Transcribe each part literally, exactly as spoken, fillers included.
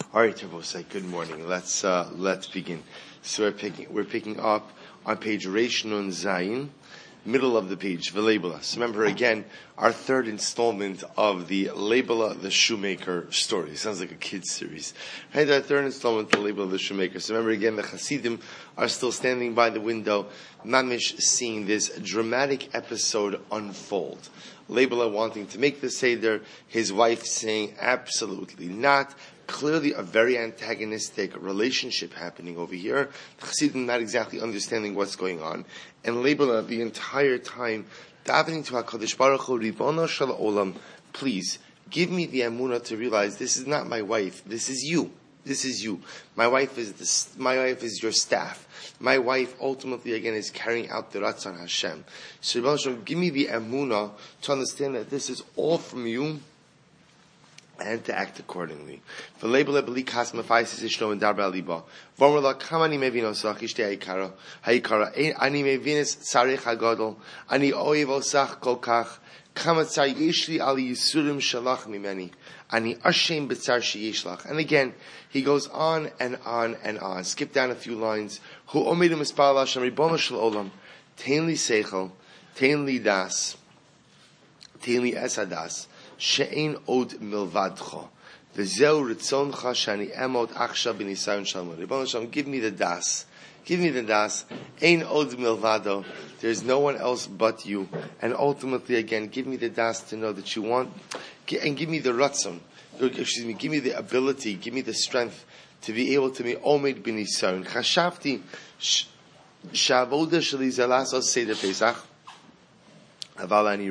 All right, Tavosai, good morning. Let's uh, let's begin. So we're picking we're picking up on page Reish Nun Zayin, middle of the page, V'leibela. So remember again, our third installment of the Leibela the Shoemaker story. It sounds like a kid's series. Right, our third installment of the Leibela the Shoemaker. So remember again, the Hasidim are still standing by the window, mamish seeing this dramatic episode unfold. Leibela wanting to make the Seder, his wife saying absolutely not. Clearly a very antagonistic relationship happening over here. The Chassidim not exactly understanding what's going on. And Leibela the entire time davening to HaKadosh Baruch Hu, Ribono Shel Olam, please, give me the emunah to realize this is not my wife, this is you. This is you. My wife is the, my wife is your staff. My wife ultimately again is carrying out the Ratzon Hashem. So Ribono Shel Olam, give me the emunah to understand that this is all from you, and to act accordingly. For label beli kas mafaisis ishno and darba liba. Vomrla kamani mevinos achishte haikara haikara ani mevinis tzarich hagadol ani oiv osach kol kach kamatzai yishli ali yisurim shalach mimeni ani ashem b'tzar sheyishlach. And again, he goes on and on and on. Skip down a few lines. Hu omidim espal Hashem ribono shel olam tein li seichel tein li das tein li esadas she'ein od milvadcho v'zeu ritzoncha shani emod achsha b'nisayon shalom. Ribono Shel Olam, give me the das, give me the das. Ein od milvado. There's no one else but you. And ultimately, again, give me the das to know that you want, and give me the ratzon. Excuse me, give me the ability, give me the strength to be able to be omed b'nisayon. Chashavti sha'avoda sheli zelasos seder Pesach. I thought my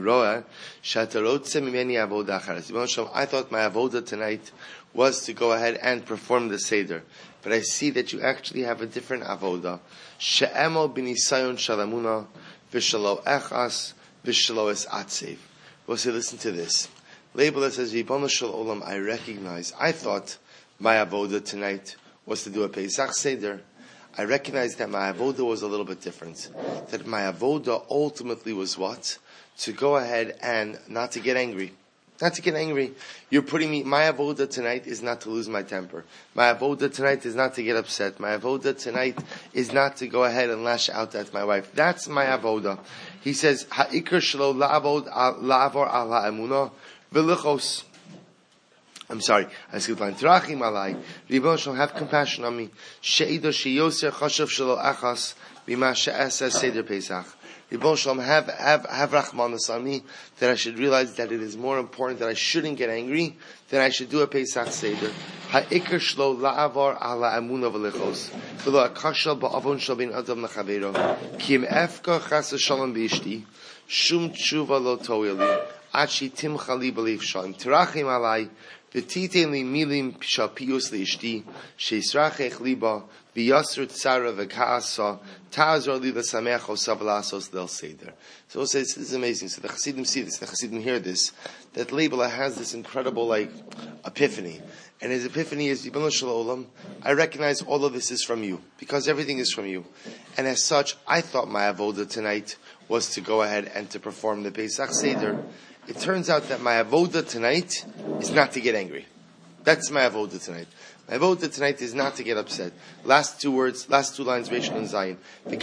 avoda tonight was to go ahead and perform the Seder. But I see that you actually have a different avoda. She'emo b'nisayon shalamuna v'shalo echas v'shalo es atsev. We'll say, listen to this. Leibela says, Ribono Shel Olam, I recognize, I thought my avoda tonight was to do a Pesach Seder. I recognize that my avoda was a little bit different. That my avoda ultimately was what? To go ahead and not to get angry. Not to get angry. You're putting me, my avoda tonight is not to lose my temper. My avoda tonight is not to get upset. My avoda tonight is not to go ahead and lash out at my wife. That's my avoda. He says, Ha'ikr shelo la'avod la'avor al ha'emunah v'lichos. I'm sorry. I skipped line. Terachim alai. Ribono Shel Olam, have compassion on me. She'ido sheyoser chashav shelo achas b'ma she'aseh seder Pesach. Ribono Shel Olam, have have have rachmanos on me that I should realize that it is more important that I shouldn't get angry than I should do a Pesach Seder. Ha'ikr shelo la'avar ala emunah v'lichos v'lo akashal ba'avon shel bin adam l'chaveiro ki im efka chas v'shalom b'ishti shum tshuva lo to'ili achi timchali b'lev shalom terachim alai v'titein li milim shal piyus li'ishti she'israchech liba v'yasr tzara v'ka'asa ta'azor li v'sameach osav la'asos del seder. So we'll say this is amazing. So the Chassidim see this, the Chassidim hear this, that Leibela has this incredible like epiphany. And his epiphany is, Ribono Shel Olam, I recognize all of this is from you, because everything is from you. And as such, I thought my avoda tonight was to go ahead and to perform the Pesach Seder. It turns out that my avoda tonight is not to get angry. That's my avoda tonight. My avoda tonight is not to get upset. Last two words, last two lines, Reish Nun Zayin.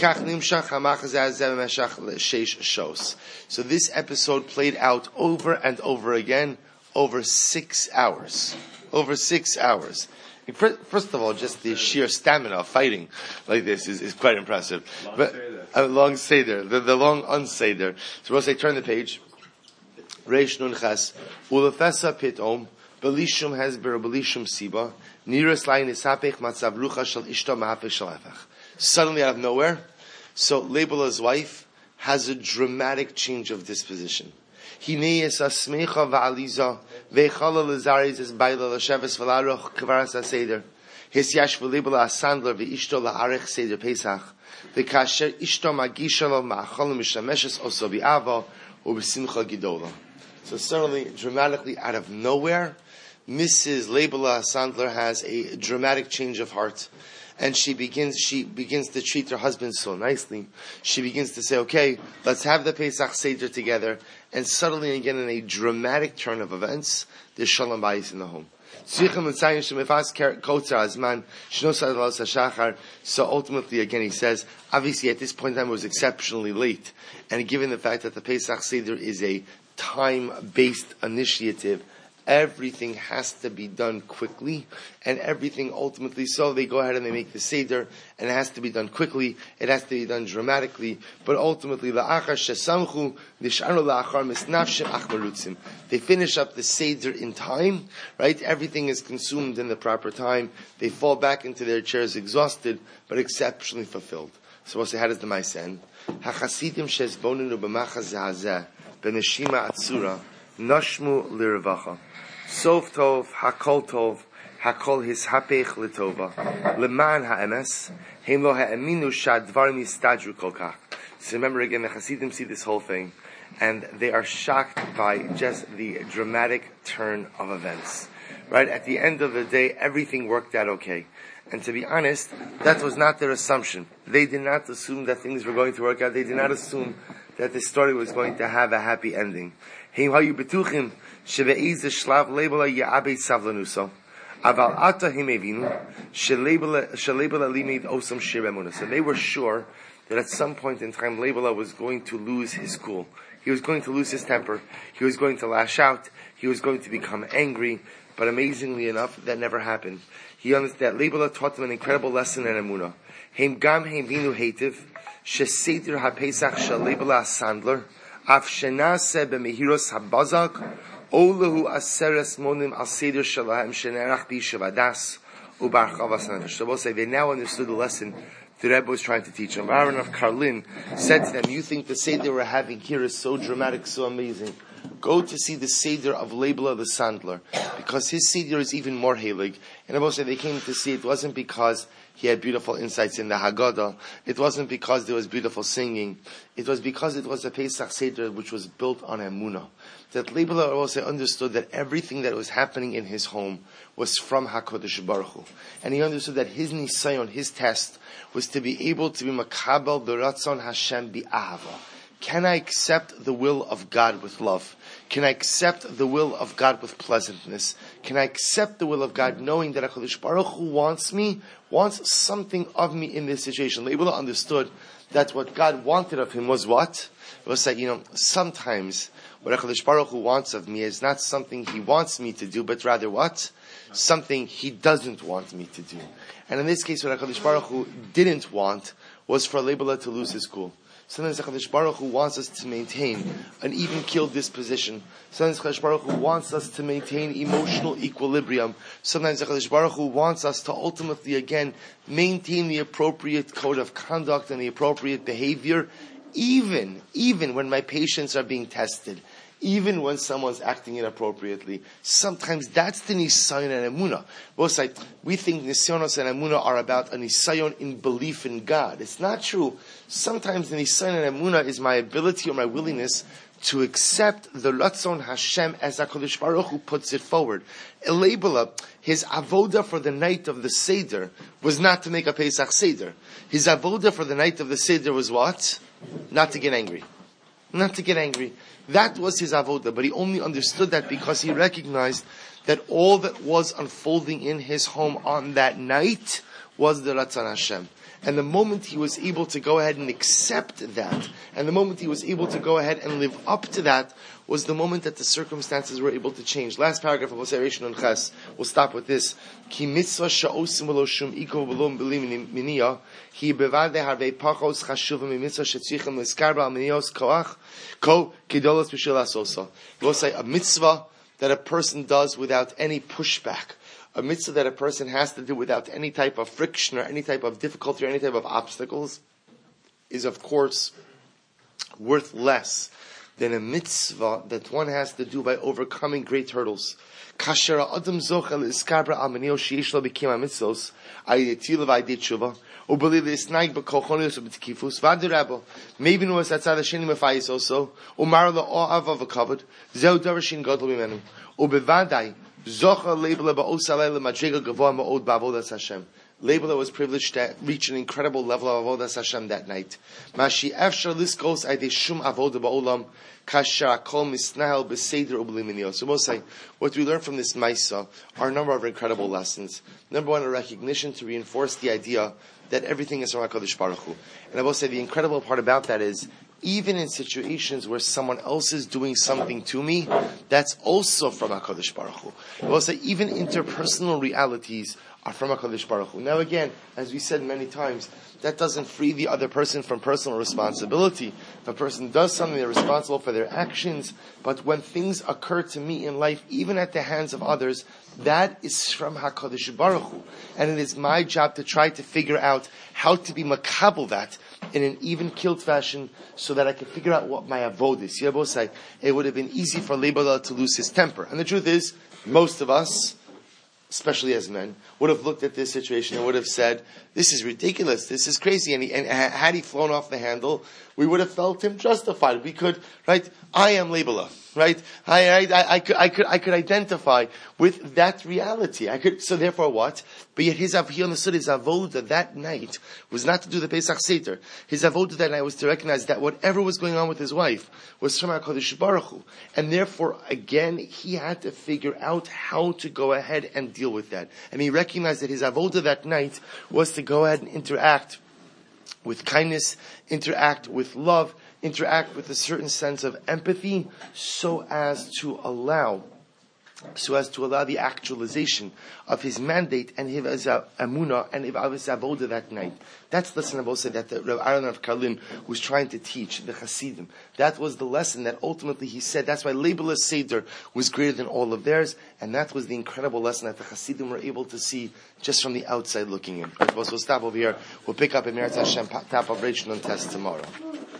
So this episode played out over and over again, over six hours. Over six hours. First of all, just the sheer stamina of fighting like this is, is quite impressive. Long but a long seder, the, the long unseder. So we'll say, turn the page. Reish Nun Ches. Ulefesa pitom. Belishum has belishum siba. Niras layin isapech matzav rucha shel ishto mahapech shel efach. Suddenly out of nowhere, so Leibela's wife has a dramatic change of disposition. Hinei es asmecha va'aliza ve'chala lezaris es baila l'sheves v'laroch kvaras ha'seder. His yash v'Leibela asandler ve'ishto la'arech seder Pesach. Ve'kasher ishto magisha lo ma'acholim mishameshes oso bi'ava u'b'simcha gidola. So suddenly, dramatically out of nowhere, Missus Leibela Sandler has a dramatic change of heart, and she begins she begins to treat her husband so nicely. She begins to say, "Okay, let's have the Pesach Seder together." And suddenly, again, in a dramatic turn of events, there's Shalom Bayis in the home. So ultimately, again, he says, obviously at this point in time it was exceptionally late, and given the fact that the Pesach Seder is a time-based initiative, everything has to be done quickly, and everything ultimately, so they go ahead and they make the Seder, and it has to be done quickly, it has to be done dramatically, but ultimately, they finish up the Seder in time, right? Everything is consumed in the proper time, they fall back into their chairs exhausted, but exceptionally fulfilled. So we'll say, how does the Maaseh end? HaChasidim shezbonenu b'machaz hazeh b'neshima atzura nashmu liravacha. Sof tov, hakol tov, hakol his hapech litova, leman ha'emes, heim lo ha'eminu shadvarim yistadru kol kach. So remember again, the Hasidim see this whole thing, and they are shocked by just the dramatic turn of events. Right? At the end of the day, everything worked out okay. And to be honest, that was not their assumption. They did not assume that things were going to work out. They did not assume that the story was going to have a happy ending. So they were sure that at some point in time, Leibala was going to lose his cool. He was going to lose his temper. He was going to lash out. He was going to become angry. But amazingly enough, that never happened. He understood that Leibala taught them an incredible lesson in Emunah. Heim gam heim vinu heitiv, sheseder ha-pesach shel Leibala sandler, af shenase b'mehiros ha-bazak, olehu aseres monim al seder shalahem shenerach b'yishavadas, u'barchavas nefesh. So we'll say they now understood the lesson the Rebbe was trying to teach them. Aaron of Karlin said to them, you think the Seder we're having here is so dramatic, so amazing. Go to see the Seder of Leibala the Sandler, because his Seder is even more heilig. And I will say they came to see it wasn't because he had beautiful insights in the Haggadah. It wasn't because there was beautiful singing. It was because it was a Pesach Seder which was built on Emunah. That Leibala also understood that everything that was happening in his home was from HaKadosh Baruch Hu. And he understood that his nisayon, his test, was to be able to be makabel b'ratzon Hashem bi'ahava. Can I accept the will of God with love? Can I accept the will of God with pleasantness? Can I accept the will of God knowing that HaKadosh Baruch Hu wants me, wants something of me in this situation? Leibala understood that what God wanted of him was what? It was like, you know, sometimes what HaKadosh Baruch Hu wants of me is not something he wants me to do, but rather what? Something he doesn't want me to do. And in this case, what HaKadosh Baruch Hu didn't want was for Leibala to lose his cool. Sometimes HaKadosh Baruch Hu wants us to maintain an even-keeled disposition. Sometimes HaKadosh Baruch Hu wants us to maintain emotional equilibrium. Sometimes HaKadosh Baruch Hu wants us to ultimately, again, maintain the appropriate code of conduct and the appropriate behavior, even, even when my patients are being tested. Even when someone's acting inappropriately. Sometimes that's the nisayon and emunah. Both sides, we think nisyonos and emunah are about a nisayon in belief in God. It's not true. Sometimes the nisayon and emunah is my ability or my willingness to accept the Ratzon Hashem as HaKadosh Baruch Hu puts it forward. Leibala, his avoda for the night of the Seder was not to make a Pesach Seder. His avoda for the night of the Seder was what? Not to get angry. Not to get angry. That was his avodah, but he only understood that because he recognized that all that was unfolding in his home on that night was the Ratzon Hashem. And the moment he was able to go ahead and accept that, and the moment he was able to go ahead and live up to that, was the moment that the circumstances were able to change. Last paragraph of Osirishon and Ches. We'll stop with this. Ki mitzvah sha'osim v'lo shum iko v'lo b'lim miniyah hi bevade harvei pachos chashuv mitzvah shetzichem l'skar b'al miniyos koach ko kidolos b'shil asosa. We'll say a mitzvah that a person does without any pushback. A mitzvah that a person has to do without any type of friction or any type of difficulty or any type of obstacles is, of course, worth less than a mitzvah that one has to do by overcoming great hurdles. Kashera adam zochel iskabra almanio sheish lo b'kima mitzvos ayetilav aydet tshuva ubeliv isnaig b'kochonius ub'tkifus v'adirabo maybe nu asatzad hasheni mefayis also umar lo o'av avakavod zeu darshin gadol b'menu ubevadai zochel leibla ba'osalei lemadrega gavoa ma'od ba'avodas Hashem. Leibela was privileged to reach an incredible level of avodas Hashem that night. Mashi efshar liskos aydei shum avoda ba'olam kasher kol misnahel b'seder u'b'liminiyos. So most say, what we learn from this Maisa are a number of incredible lessons. Number one, a recognition to reinforce the idea that everything is from HaKadosh Baruch Hu. And I will say the incredible part about that is, even in situations where someone else is doing something to me, that's also from HaKadosh Baruch Hu. I will say even interpersonal realities are from HaKadosh Baruch Hu. Now again, as we said many times, that doesn't free the other person from personal responsibility. If a person does something, they're responsible for their actions. But when things occur to me in life, even at the hands of others, that is from HaKadosh Baruch Hu. And it is my job to try to figure out how to be makabel that in an even killed fashion, so that I can figure out what my avod is. Say, it would have been easy for Leibela to lose his temper. And the truth is, most of us, especially as men, would have looked at this situation and would have said, this is ridiculous, this is crazy. And, he, and had he flown off the handle, we would have felt him justified. We could, right? I am Leibela, right? I, I, I, I, could, I could, I could identify with that reality. I could, so therefore what? But yet his, he understood his avoda that night was not to do the Pesach Seder. His avoda that night was to recognize that whatever was going on with his wife was from HaKadosh Baruch Hu. And therefore, again, he had to figure out how to go ahead and deal with that. And he recognized that his avoda that night was to go ahead and interact with kindness, interact with love, interact with a certain sense of empathy, so as to allow, so as to allow the actualization of his mandate and his amunah and his avoda that night. That's the lesson of also that the Rav Aaron of Karlin was trying to teach the Hasidim. That was the lesson that ultimately he said. That's why Leibela's Seder was greater than all of theirs, and that was the incredible lesson that the Hasidim were able to see just from the outside looking in. We'll stop over here. We'll pick up in Meretz Hashem, top of Reish Nun test tomorrow.